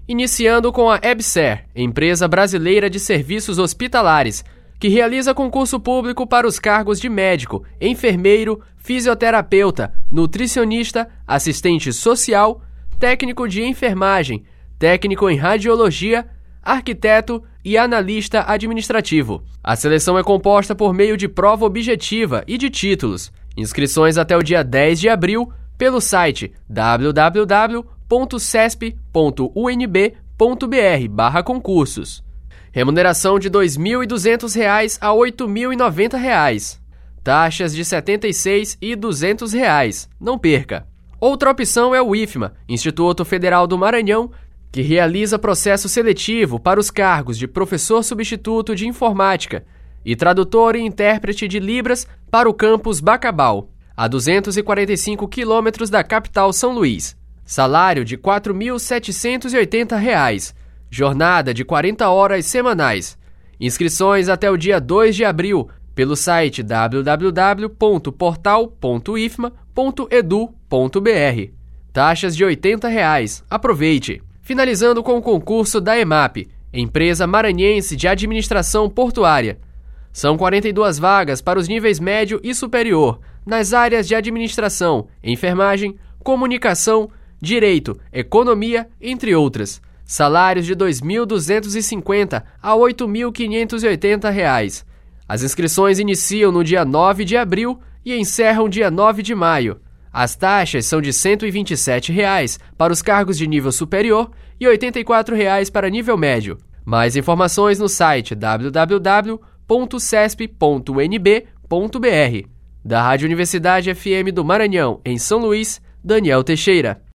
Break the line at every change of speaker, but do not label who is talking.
iniciando com a EBSER, empresa brasileira de serviços hospitalares, que realiza concurso público para os cargos de médico, enfermeiro, fisioterapeuta, nutricionista, assistente social, técnico de enfermagem, técnico em radiologia, arquiteto e analista administrativo. A seleção é composta por meio de prova objetiva e de títulos. Inscrições até o dia 10 de abril pelo site www.cesp.unb.br/concursos. Remuneração de R$ 2.200 a R$ 8.090. Taxas de R$ 76 e R$ 200. Não perca! Outra opção é o IFMA, Instituto Federal do Maranhão, que realiza processo seletivo para os cargos de professor substituto de informática e tradutor e intérprete de Libras para o campus Bacabal, a 245 quilômetros da capital São Luís. Salário de R$ 4.780. Jornada de 40 horas semanais. Inscrições até o dia 2 de abril pelo site www.portal.ifma.edu.br. Taxas de R$ 80. Aproveite! Finalizando com o concurso da EMAP, Empresa Maranhense de Administração Portuária. São 42 vagas para os níveis médio e superior, nas áreas de administração, enfermagem, comunicação, direito, economia, entre outras. Salários de R$ 2.250 a R$ 8.580. As inscrições iniciam no dia 9 de abril e encerram dia 9 de maio. As taxas são de R$ 127 para os cargos de nível superior e R$ 84 para nível médio. Mais informações no site www.cesp.unb.br. Da Rádio Universidade FM do Maranhão, em São Luís, Daniel Teixeira.